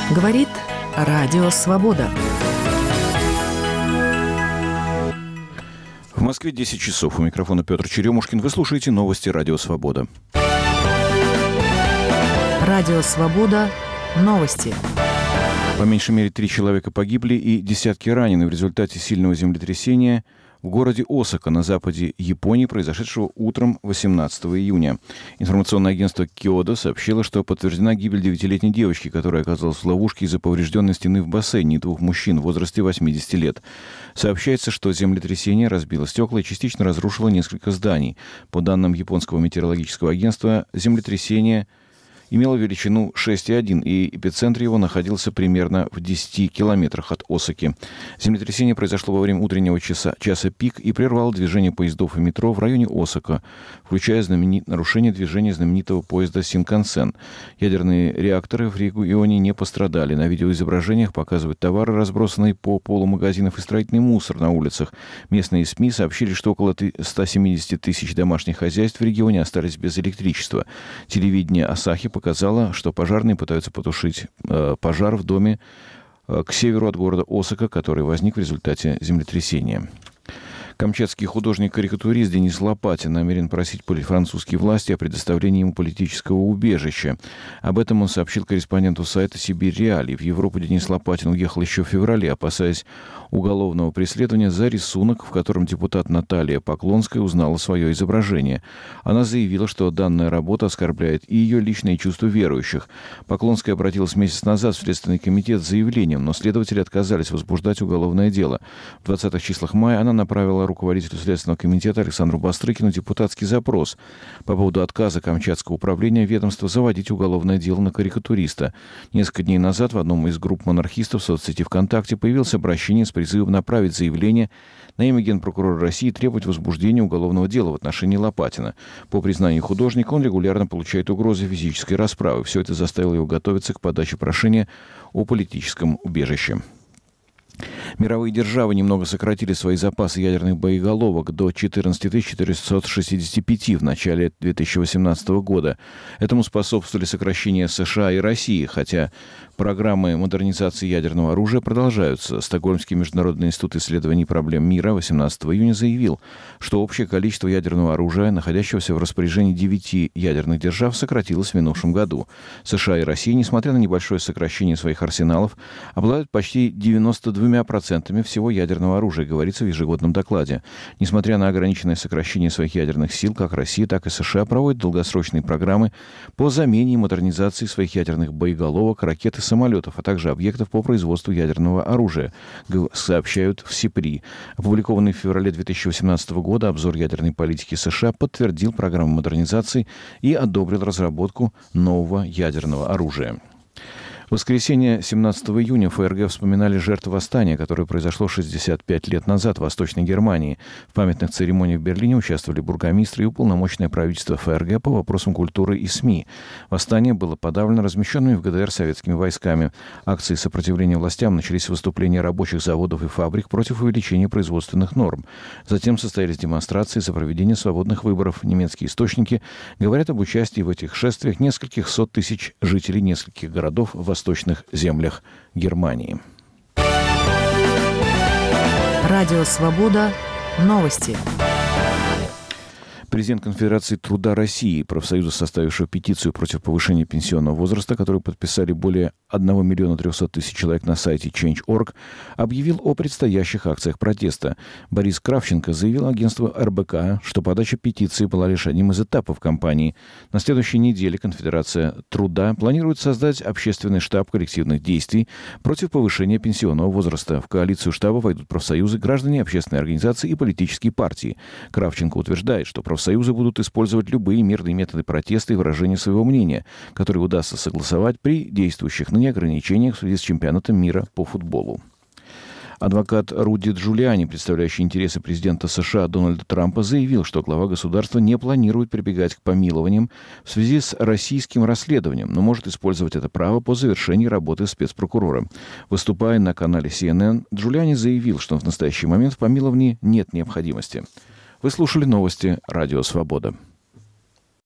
Говорит Радио Свобода. В Москве 10 часов. У микрофона Петр Черемушкин. Вы слушаете новости Радио Свобода. Радио Свобода. Новости. По меньшей мере 3 человека погибли и десятки ранены в результате сильного землетрясения в городе Осака на западе Японии, произошедшего утром 18 июня. Информационное агентство Киодо сообщило, что подтверждена гибель 9-летней девочки, которая оказалась в ловушке из-за поврежденной стены в бассейне, и 2 мужчин в возрасте 80 лет. Сообщается, что землетрясение разбило стекла и частично разрушило несколько зданий. По данным японского метеорологического агентства, землетрясение имело величину 6,1, и эпицентр его находился примерно в 10 километрах от Осаки. Землетрясение произошло во время утреннего часа пик и прервало движение поездов и метро в районе Осака, включая нарушение движения знаменитого поезда Синкансен. Ядерные реакторы в регионе не пострадали. На видеоизображениях показывают товары, разбросанные по полу магазинов, и строительный мусор на улицах. Местные СМИ сообщили, что около 170 тысяч домашних хозяйств в регионе остались без электричества. Телевидение Асахи показало, что пожарные пытаются потушить пожар в доме к северу от города Осака, который возник в результате землетрясения. Камчатский художник-карикатурист Денис Лопатин намерен просить французские власти о предоставлении ему политического убежища. Об этом он сообщил корреспонденту сайта «Сибирь Реалии». В Европу Денис Лопатин уехал еще в феврале, опасаясь уголовного преследования за рисунок, в котором депутат Наталья Поклонская узнала свое изображение. Она заявила, что данная работа оскорбляет и ее личные чувства верующих. Поклонская обратилась месяц назад в Следственный комитет с заявлением, но следователи отказались возбуждать уголовное дело. В 20-х числах мая она направила руководителю Следственного комитета Александру Бастрыкину депутатский запрос по поводу отказа Камчатского управления ведомства заводить уголовное дело на карикатуриста. Несколько дней назад в одном из групп монархистов в соцсети ВКонтакте появилось обращение с призывом направить заявление на имя генпрокурора России и требовать возбуждения уголовного дела в отношении Лопатина. По признанию художника, он регулярно получает угрозы физической расправы. Все это заставило его готовиться к подаче прошения о политическом убежище. Мировые державы немного сократили свои запасы ядерных боеголовок до 14 465 в начале 2018 года. Этому способствовали сокращения США и России, хотя программы модернизации ядерного оружия продолжаются. Стокгольмский международный институт исследований проблем мира 18 июня заявил, что общее количество ядерного оружия, находящегося в распоряжении 9 ядерных держав, сократилось в минувшем году. США и Россия, несмотря на небольшое сокращение своих арсеналов, обладают почти 92% всего ядерного оружия, говорится в ежегодном докладе. Несмотря на ограниченное сокращение своих ядерных сил, как Россия, так и США проводят долгосрочные программы по замене и модернизации своих ядерных боеголовок, ракет и самолетов, а также объектов по производству ядерного оружия, сообщают в СИПРИ. Опубликованный в феврале 2018 года обзор ядерной политики США подтвердил программу модернизации и одобрил разработку нового ядерного оружия. В воскресенье 17 июня ФРГ вспоминали жертв восстания, которое произошло 65 лет назад в Восточной Германии. В памятных церемониях в Берлине участвовали бургомистры и уполномоченное правительство ФРГ по вопросам культуры и СМИ. Восстание было подавлено размещенными в ГДР советскими войсками. Акции сопротивления властям начались с выступления рабочих заводов и фабрик против увеличения производственных норм. Затем состоялись демонстрации за проведение свободных выборов. Немецкие источники говорят об участии в этих шествиях нескольких сот тысяч жителей нескольких городов в восточных землях Германии. Радио Свобода. Новости. Президент Конфедерации труда России, профсоюза, составившего петицию против повышения пенсионного возраста, которую подписали более 1 300 000 человек на сайте Change.org, объявил о предстоящих акциях протеста. Борис Кравченко заявил агентству РБК, что подача петиции была лишь одним из этапов кампании. На следующей неделе Конфедерация труда планирует создать общественный штаб коллективных действий против повышения пенсионного возраста. В коалицию штаба войдут профсоюзы, граждане, общественные организации и политические партии. Кравченко утверждает, что профсоюзы будут использовать любые мирные методы протеста и выражения своего мнения, которые удастся согласовать при действующих ныне ограничениях в связи с чемпионатом мира по футболу. Адвокат Руди Джулиани, представляющий интересы президента США Дональда Трампа, заявил, что глава государства не планирует прибегать к помилованиям в связи с российским расследованием, но может использовать это право по завершении работы спецпрокурора. Выступая на канале CNN, Джулиани заявил, что в настоящий момент в помиловании нет необходимости. Вы слушали новости «Радио Свобода».